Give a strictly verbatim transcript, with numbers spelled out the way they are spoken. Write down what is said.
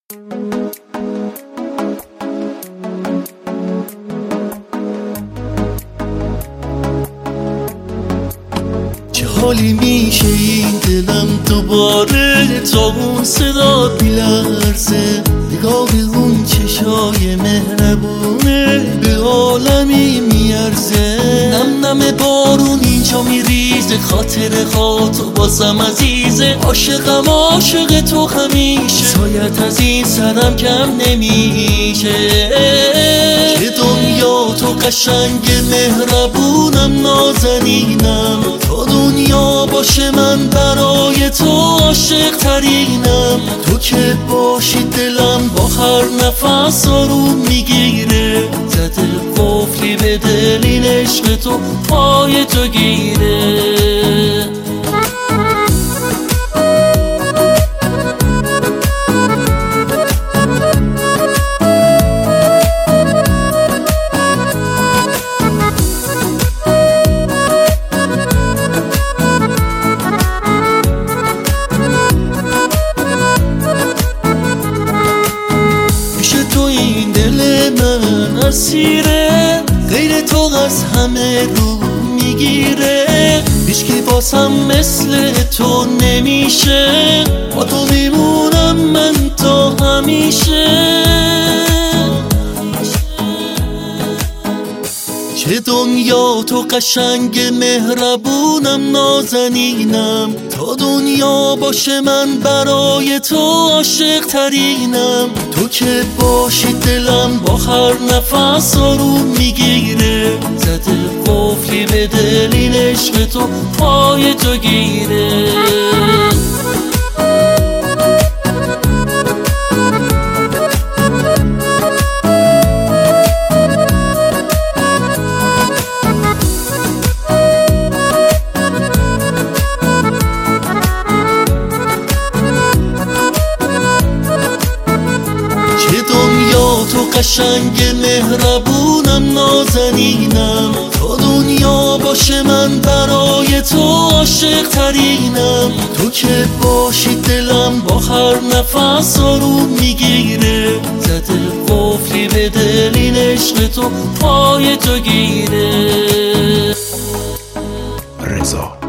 چه حالی میشه این دلم دوباره تا اون صدا بیلرزه، نگاه اون چشای مهربونه به عالمی میارزه. نم نم بارون اینجا میریزه، خاطر خاطر بازم عزیزه. عاشقم عاشق تو همیشه، سایت از این سرم کم نمیشه. که دنیا تو قشنگ مهربونم نازنینم، تا دنیا باشه من برای تو عاشق ترینم. تو که باشی دلم با هر نفس آروم میگیره، زده قفلی به دل این عشق تو پای تو گیره. من اسیره، غیر تو از همه رو میگیره. هیچکی واسم مثل تو نمیشه، با تو میمونم من تا همیشه. چه دنیا تو قشنگ مهربونم نازنینم، تا دنیا باشه من برای تو عاشق ترینم. تو که باشی دلم با هر نفس آروم میگیره، زده قفلی به دل این عشق تو پای تو گیره. تو قشنگ مهربونم نازنینم، تا دنیا باشه من برای تو عاشق ترینم. تو که باشی دلم با هر نفس آروم میگیره، زده قفلی به دل این عشق تو پای تو گیره. رضا